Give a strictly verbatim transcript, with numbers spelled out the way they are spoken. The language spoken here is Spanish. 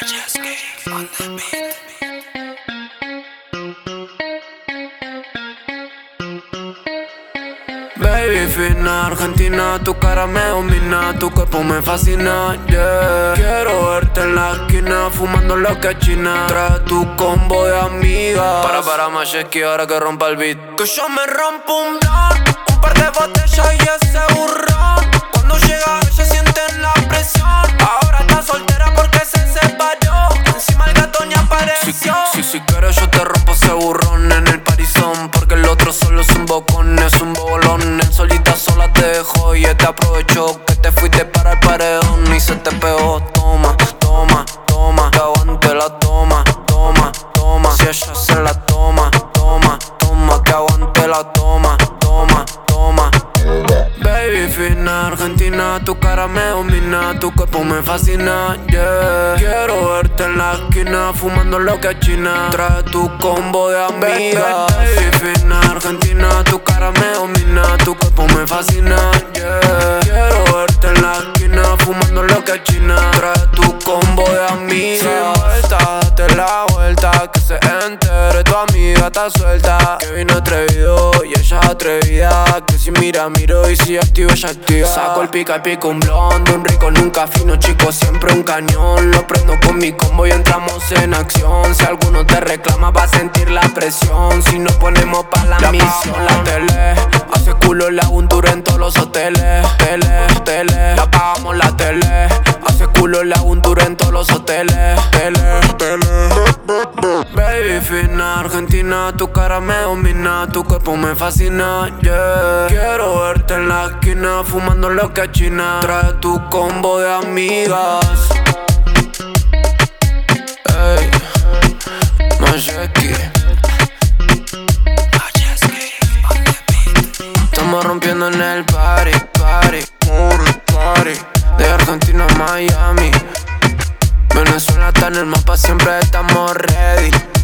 Baby fina, Argentina, tu cara me domina, tu cuerpo me fascina, yeah. Quiero verte en la esquina, fumando lo que es China. Trae tu combo de amigas. Para, para, Macheki, ahora que rompa el beat. Que yo me rompo un blunt, un par de botellas y ese burrón. Cuando llega ella sienten la presión. Ahora está soltera porque se separó. Encima el gato ni apareció. Si, si, si quieres yo te rompo ese burrón en el parizón. Porque el otro solo es un bocón, es un bolón. Él solita sola te dejó y él te aprovechó. Que te fuiste para el paredón y se te pegó. Toma, toma, toma, que aguante la toma, toma, toma. Si ella se la toma, toma, toma, que aguante la toma, toma, toma. Baby fina, Argentina, tu cara me domina, tu cuerpo me fascina, yeah. Quiero verte en la esquina, fumando lo que es China. Trae tu combo de amigas. Baby fina, Argentina, tu cara me domina, tu cuerpo me fascina, yeah. Quiero verte en la esquina, fumando lo que es China. Trae tu combo de amigas. Sin vuelta, date la vuelta, que se entere tu amiga está suelta. Que vino atrevido y ella atrevida, que si mira miro y si activo ella activa. Saco el pica y pico un blonde, un rico nunca fino, chico siempre un cañón. Lo prendo con mi combo y entramos en acción. Si alguno te reclama va a sentir la presión. Si nos ponemos pa' la, la misión, la tele hace culo, le hago un tour en todos los hoteles. Tele, tele, la apagamos la tele. Hace culo, le hago un tour en todos los hoteles. Tele, tele. Baby fina, Argentina, tu cara me domina, tu cuerpo me fascina, yeah. Quiero verte en la esquina, fumando lo que es China. Trae tu combo de amigas. Ey, Macheki. Estamos rompiendo en el party, party, party. De Argentina a Miami, Venezuela está en el mapa, siempre estamos ready.